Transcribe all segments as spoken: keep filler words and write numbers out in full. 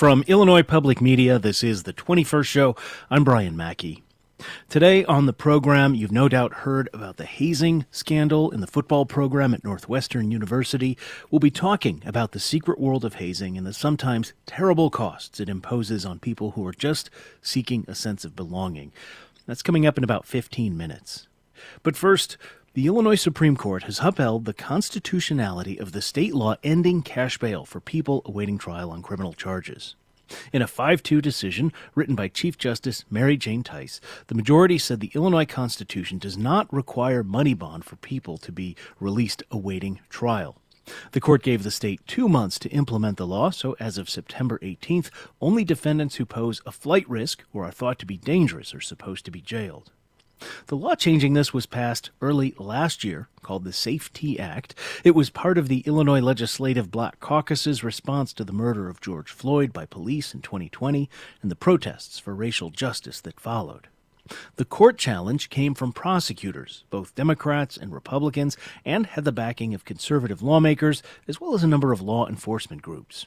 From Illinois Public Media, this is the twenty-first Show. I'm Brian Mackey. Today on the program, you've no doubt heard about the hazing scandal in the football program at Northwestern University. We'll be talking about the secret world of hazing and the sometimes terrible costs it imposes on people who are just seeking a sense of belonging. That's coming up in about fifteen minutes. But first, the Illinois Supreme Court has upheld the constitutionality of the state law ending cash bail for people awaiting trial on criminal charges. In a five two decision written by Chief Justice Mary Jane Tice, the majority said the Illinois Constitution does not require money bond for people to be released awaiting trial. The court gave the state two months to implement the law, so as of September eighteenth, only defendants who pose a flight risk or are thought to be dangerous are supposed to be jailed. The law changing this was passed early last year, called the SAFE-T Act. It was part of the Illinois Legislative Black Caucus's response to the murder of George Floyd by police in twenty twenty and the protests for racial justice that followed. The court challenge came from prosecutors, both Democrats and Republicans, and had the backing of conservative lawmakers, as well as a number of law enforcement groups.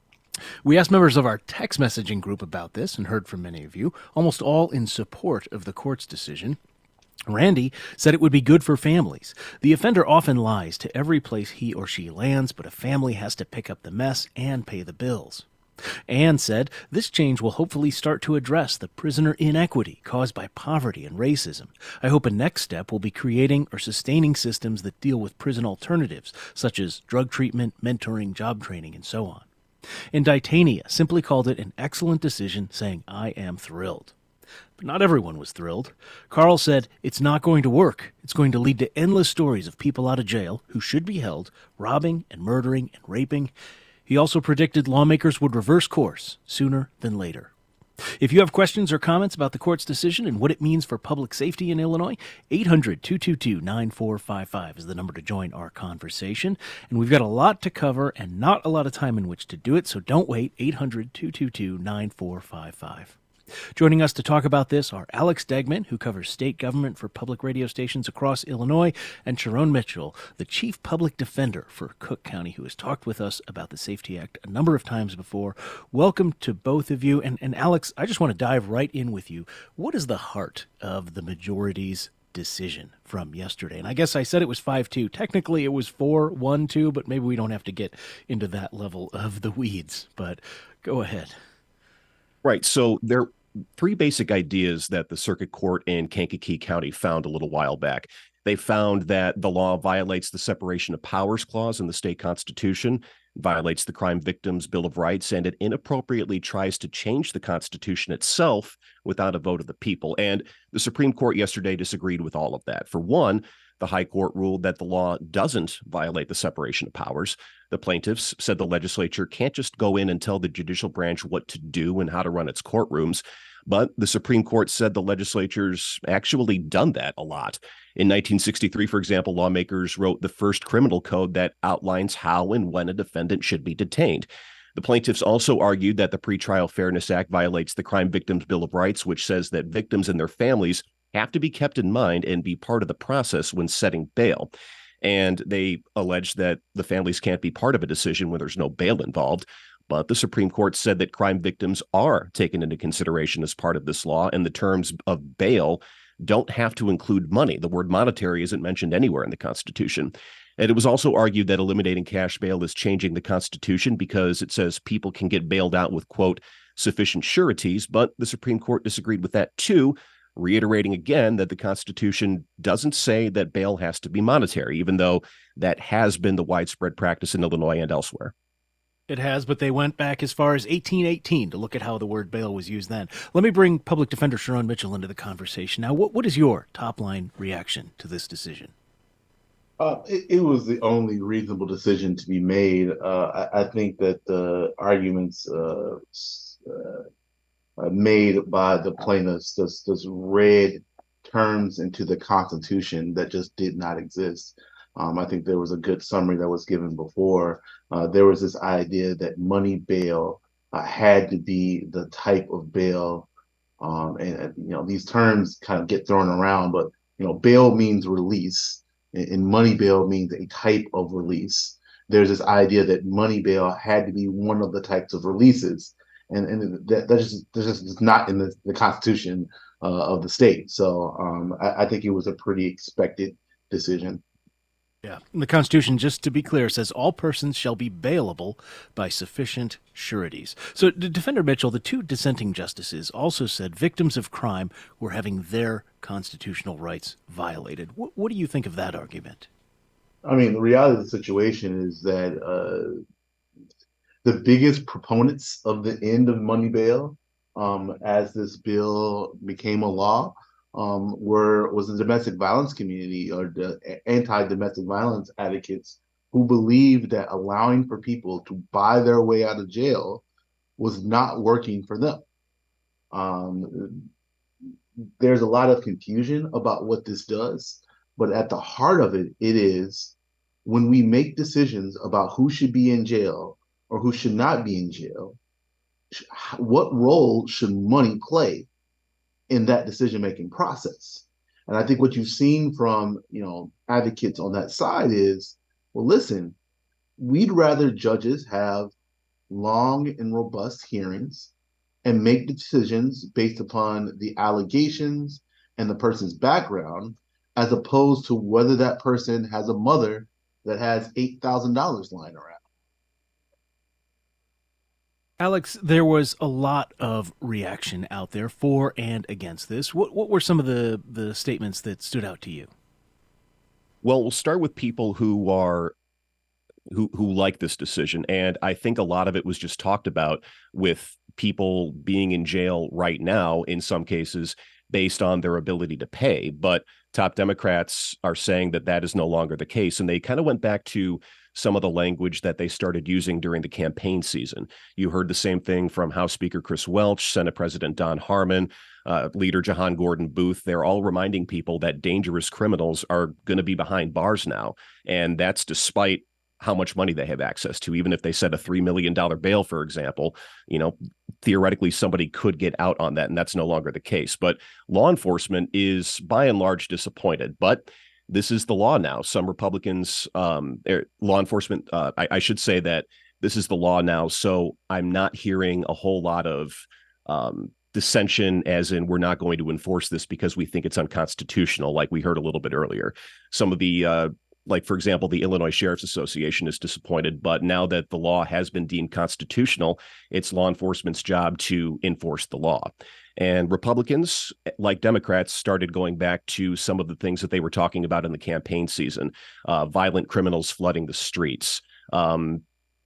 We asked members of our text messaging group about this and heard from many of you, almost all in support of the court's decision. Randy said it would be good for families. The offender often lies to every place he or she lands, but a family has to pick up the mess and pay the bills. Anne said this change will hopefully start to address the prisoner inequity caused by poverty and racism. I hope a next step will be creating or sustaining systems that deal with prison alternatives, such as drug treatment, mentoring, job training, and so on. And Ditania simply called it an excellent decision, saying, I am thrilled. But not everyone was thrilled. Carl said, it's not going to work. It's going to lead to endless stories of people out of jail who should be held, robbing and murdering and raping. He also predicted lawmakers would reverse course sooner than later. If you have questions or comments about the court's decision and what it means for public safety in Illinois, eight hundred, two two two, nine four five five is the number to join our conversation. And we've got a lot to cover and not a lot of time in which to do it, so don't wait, eight hundred, two two two, nine four five five. Joining us to talk about this are Alex Degman, who covers state government for public radio stations across Illinois, and Sharon Mitchell, the chief public defender for Cook County, who has talked with us about the SAFE-T Act a number of times before. Welcome to both of you. And, and Alex, I just want to dive right in with you. What is the heart of the majority's decision from yesterday? And I guess I said it was five two. Technically, it was four one two, but maybe we don't have to get into that level of the weeds. But go ahead. Right. So there are three basic ideas that the circuit court in Kankakee County found a little while back. They found that the law violates the separation of powers clause in the state constitution, violates the Crime Victims' Bill of Rights, and it inappropriately tries to change the Constitution itself without a vote of the people. And the Supreme Court yesterday disagreed with all of that. For one, the High Court ruled that the law doesn't violate the separation of powers. The plaintiffs said the legislature can't just go in and tell the judicial branch what to do and how to run its courtrooms. But the Supreme Court said the legislature's actually done that a lot. In nineteen sixty-three, for example, lawmakers wrote the first criminal code that outlines how and when a defendant should be detained. The plaintiffs also argued that the Pretrial Fairness Act violates the Crime Victims' Bill of Rights, which says that victims and their families have to be kept in mind and be part of the process when setting bail. And they allege that the families can't be part of a decision when there's no bail involved. But the Supreme Court said that crime victims are taken into consideration as part of this law, and the terms of bail don't have to include money. The word monetary isn't mentioned anywhere in the Constitution. And it was also argued that eliminating cash bail is changing the Constitution because it says people can get bailed out with, quote, sufficient sureties. But the Supreme Court disagreed with that, too, reiterating again that the Constitution doesn't say that bail has to be monetary, even though that has been the widespread practice in Illinois and elsewhere. It has, but they went back as far as eighteen eighteen to look at how the word bail was used then. Let me bring Public Defender Sharon Mitchell into the conversation. Now, what, what is your top-line reaction to this decision? Uh, it, it was the only reasonable decision to be made. Uh, I, I think that the arguments uh, uh, made by the plaintiffs just, just read terms into the Constitution that just did not exist. Um, I think there was a good summary that was given before. Uh, there was this idea that money bail uh, had to be the type of bail, um, and, and you know these terms kind of get thrown around, but you know bail means release, and, and money bail means a type of release. There's this idea that money bail had to be one of the types of releases, and and that that's just that's just not in the, the Constitution uh, of the state. So um, I, I think it was a pretty expected decision. Yeah. The Constitution, just to be clear, says all persons shall be bailable by sufficient sureties. So, D- Defender Mitchell, the two dissenting justices also said victims of crime were having their constitutional rights violated. What, what do you think of that argument? I mean, the reality of the situation is that uh, the biggest proponents of the end of money bail, um, as this bill became a law, um, were was the domestic violence community or the anti-domestic violence advocates who believed that allowing for people to buy their way out of jail was not working for them. Um, there's a lot of confusion about what this does, but at the heart of it, it is when we make decisions about who should be in jail or who should not be in jail, what role should money play in that decision making process? And I think what you've seen from, you know, advocates on that side is, well, listen, we'd rather judges have long and robust hearings and make decisions based upon the allegations and the person's background, as opposed to whether that person has a mother that has eight thousand dollars lying around. Alex, there was a lot of reaction out there for and against this. What, what were some of the, the statements that stood out to you? Well, we'll start with people who are who who like this decision, and I think a lot of it was just talked about with people being in jail right now in some cases based on their ability to pay. But top Democrats are saying that that is no longer the case, and they kind of went back to some of the language that they started using during the campaign season. You heard the same thing from House Speaker Chris Welch, Senate President Don Harmon, uh, Leader Jahan Gordon Booth. They're all reminding people that dangerous criminals are going to be behind bars now, and that's despite how much money they have access to. Even if they set a three million dollars bail, for example, you know, theoretically somebody could get out on that, and that's no longer the case. But law enforcement is by and large disappointed, but this is the law now. Some Republicans, um, law enforcement, uh, I, I should say that this is the law now. So I'm not hearing a whole lot of um, dissension, as in we're not going to enforce this because we think it's unconstitutional, like we heard a little bit earlier. Some of the uh, Like, for example, the Illinois Sheriff's Association is disappointed, but now that the law has been deemed constitutional, it's law enforcement's job to enforce the law. And Republicans, like Democrats, started going back to some of the things that they were talking about in the campaign season, uh, violent criminals flooding the streets. Um,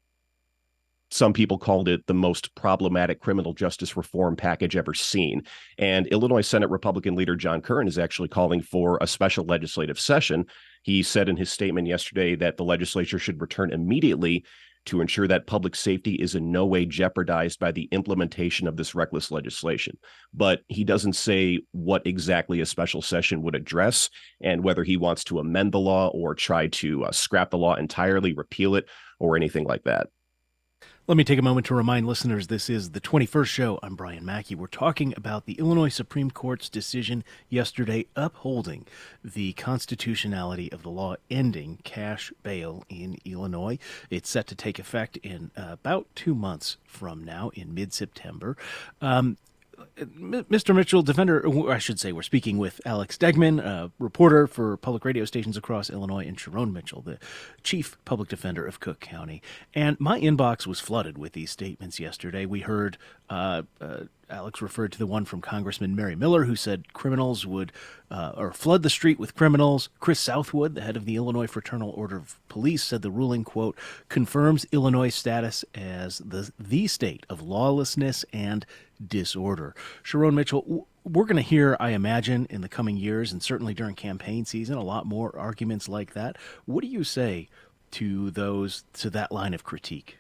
Some people called it the most problematic criminal justice reform package ever seen. And Illinois Senate Republican leader John Curran is actually calling for a special legislative session. He said in his statement yesterday that the legislature should return immediately to ensure that public safety is in no way jeopardized by the implementation of this reckless legislation. But he doesn't say what exactly a special session would address and whether he wants to amend the law or try to uh, scrap the law entirely, repeal it, or anything like that. Let me take a moment to remind listeners this is the twenty-first show. I'm Brian Mackey. We're talking about the Illinois Supreme Court's decision yesterday upholding the constitutionality of the law ending cash bail in Illinois. It's set to take effect in uh, about two months from now, in mid-September. Um, Mister Mitchell, defender, I should say, we're speaking with Alex Degman, a reporter for public radio stations across Illinois, and Sharon Mitchell, the chief public defender of Cook County. And my inbox was flooded with these statements yesterday. We heard uh, uh, Alex referred to the one from Congressman Mary Miller, who said criminals would uh, or flood the street with criminals. Chris Southwood, the head of the Illinois Fraternal Order of Police, said the ruling, quote, confirms Illinois' status as the the state of lawlessness and disorder. Sharon Mitchell, we're going to hear, I imagine, in the coming years, and certainly during campaign season, a lot more arguments like that. What do you say to those, to that line of critique?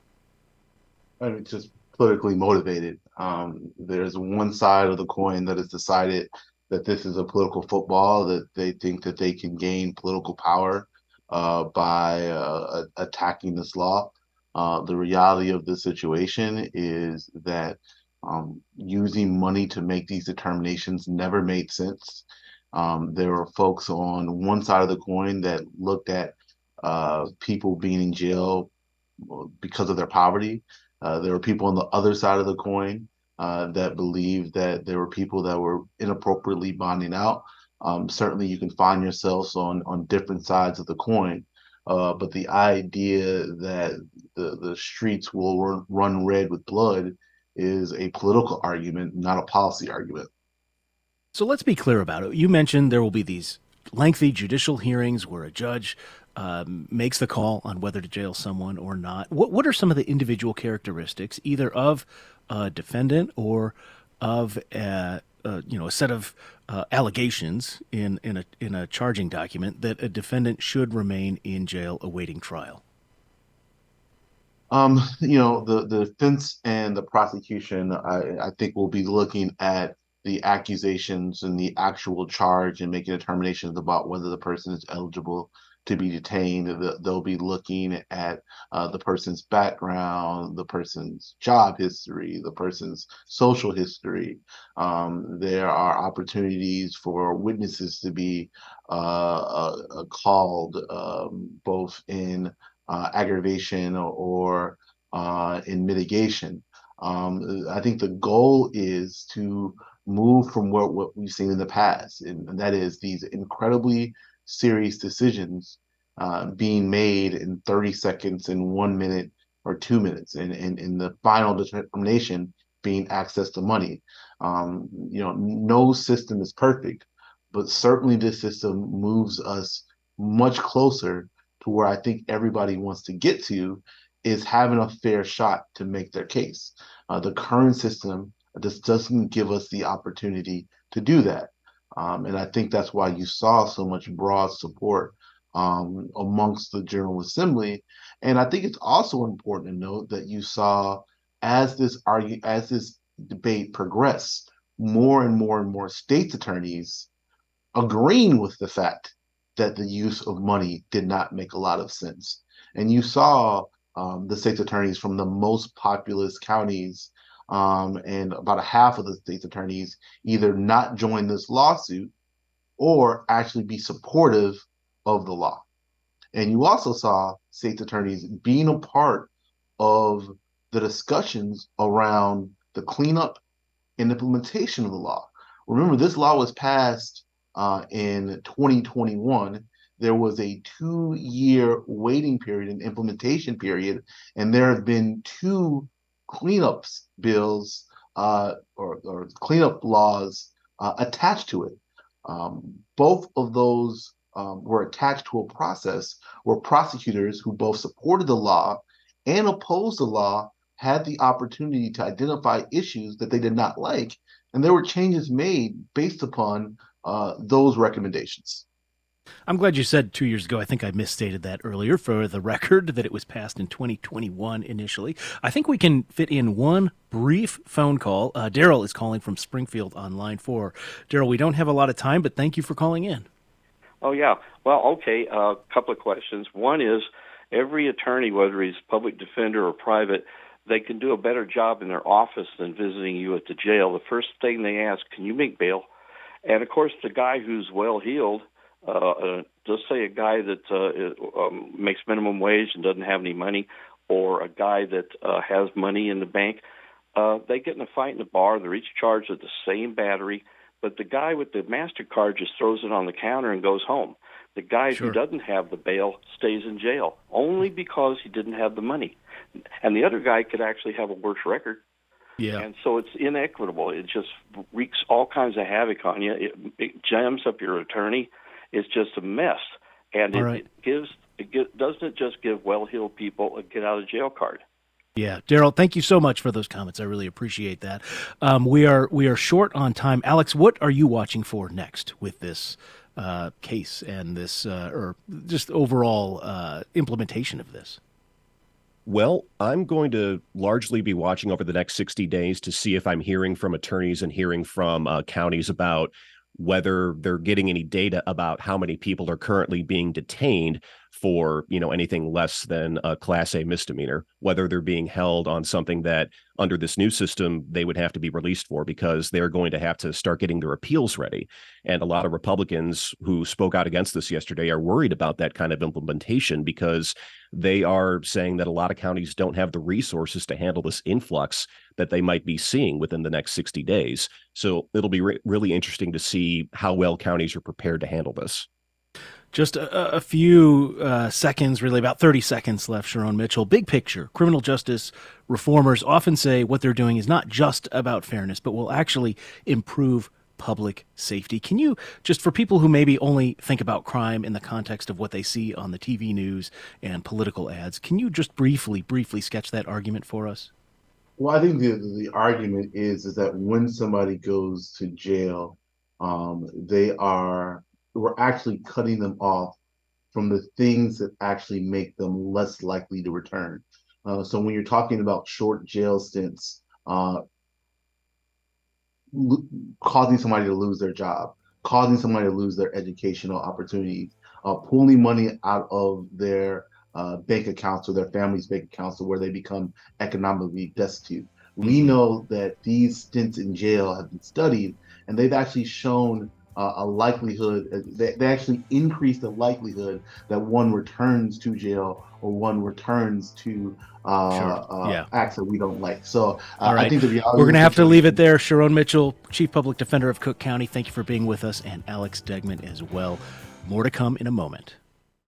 I mean, just politically motivated. Um, there's one side of the coin that has decided that this is a political football, that they think that they can gain political power uh, by uh, attacking this law. Uh, the reality of the situation is that Um, using money to make these determinations never made sense. Um, there were folks on one side of the coin that looked at uh, people being in jail because of their poverty Uh, there were people on the other side of the coin uh, that believed that there were people that were inappropriately bonding out. Um, certainly, you can find yourselves on on different sides of the coin, uh, but the idea that the the streets will run, run red with blood is a political argument, not a policy argument. So let's be clear about it. You mentioned there will be these lengthy judicial hearings where a judge um, makes the call on whether to jail someone or not. What what are some of the individual characteristics, either of a defendant or of a, a you know a set of uh, allegations in in a in a charging document that a defendant should remain in jail awaiting trial? Um, you know, the, the defense and the prosecution, I, I think will be looking at the accusations and the actual charge and making determinations about whether the person is eligible to be detained. The, they'll be looking at uh, the person's background, the person's job history, the person's social history. Um, there are opportunities for witnesses to be uh, uh, uh, called um, both in uh, aggravation or, or uh, in mitigation. Um, I think the goal is to move from what, what we've seen in the past, and, and that is these incredibly serious decisions uh, being made in thirty seconds, in one minute, or two minutes, and, and, and the final determination being access to money. Um, you know, no system is perfect, but certainly this system moves us much closer to where I think everybody wants to get to, is having a fair shot to make their case. Uh, the current system just doesn't give us the opportunity to do that. Um, and I think that's why you saw so much broad support um, amongst the General Assembly. And I think it's also important to note that you saw, as this argue, as this debate progressed, more and more and more states attorneys agreeing with the fact that the use of money did not make a lot of sense. And you saw um, the state's attorneys from the most populous counties, um, and about a half of the state's attorneys either not join this lawsuit or actually be supportive of the law. And you also saw state's attorneys being a part of the discussions around the cleanup and implementation of the law. Remember, this law was passed uh, in twenty twenty-one. There was a two-year waiting period and implementation period, and there have been two cleanups bills uh, or, or cleanup laws uh, attached to it. Um, both of those um, were attached to a process where prosecutors who both supported the law and opposed the law had the opportunity to identify issues that they did not like, and there were changes made based upon uh, those recommendations. I'm glad you said two years ago. I think I misstated that earlier for the record, that it was passed in twenty twenty-one initially. I think we can fit in one brief phone call. Uh, Daryl is calling from Springfield on line four. Daryl, we don't have a lot of time, but thank you for calling in. Oh, yeah. Well, okay, a uh, couple of questions. One is, every attorney, whether he's public defender or private, they can do a better job in their office than visiting you at the jail. The first thing they ask, can you make bail? And, of course, the guy who's well-heeled, uh, uh, just say a guy that uh, um, makes minimum wage and doesn't have any money, or a guy that uh, has money in the bank, uh, they get in a fight in the bar. They're each charged with the same battery, but the guy with the MasterCard just throws it on the counter and goes home. The guy Sure. who doesn't have the bail stays in jail only because he didn't have the money. And the other guy could actually have a worse record. Yeah. And so it's inequitable. It just wreaks all kinds of havoc on you. It, it jams up your attorney. It's just a mess. And it, right. it gives, it gives, doesn't it just give well-heeled people a get-out-of-jail card? Yeah, Daryl, thank you so much for those comments. I really appreciate that. Um, we are we are short on time. Alex, what are you watching for next with this uh, case and this, uh, or just overall uh, implementation of this? Well, I'm going to largely be watching over the next sixty days to see if I'm hearing from attorneys and hearing from uh, counties about whether they're getting any data about how many people are currently being detained for, you know, anything less than a Class A misdemeanor, whether they're being held on something that under this new system they would have to be released for, because they're going to have to start getting their appeals ready. And a lot of Republicans who spoke out against this yesterday are worried about that kind of implementation, because they are saying that a lot of counties don't have the resources to handle this influx that they might be seeing within the next sixty days. So it'll be re- really interesting to see how well counties are prepared to handle this. Just a, a few uh, seconds, really about thirty seconds left, Sherrone Mitchell. Big picture, criminal justice reformers often say what they're doing is not just about fairness, but will actually improve public safety. Can you, just for people who maybe only think about crime in the context of what they see on the T V news and political ads, can you just briefly, briefly sketch that argument for us? Well, I think the the argument is is that when somebody goes to jail, um, they are we're actually cutting them off from the things that actually make them less likely to return. Uh, so when you're talking about short jail stints, uh, lo- causing somebody to lose their job, causing somebody to lose their educational opportunities, uh, pulling money out of their uh, bank accounts or their family's bank accounts to where they become economically destitute. We know that these stints in jail have been studied, and they've actually shown uh, a likelihood, they, they actually increase the likelihood that one returns to jail or one returns to uh, Sure. uh, Yeah. acts that we don't like. So uh, All right. I think the reality We're going to of the have to leave it situation- there. Sherrone Mitchell, Chief Public Defender of Cook County, thank you for being with us, and Alex Degman as well. More to come in a moment.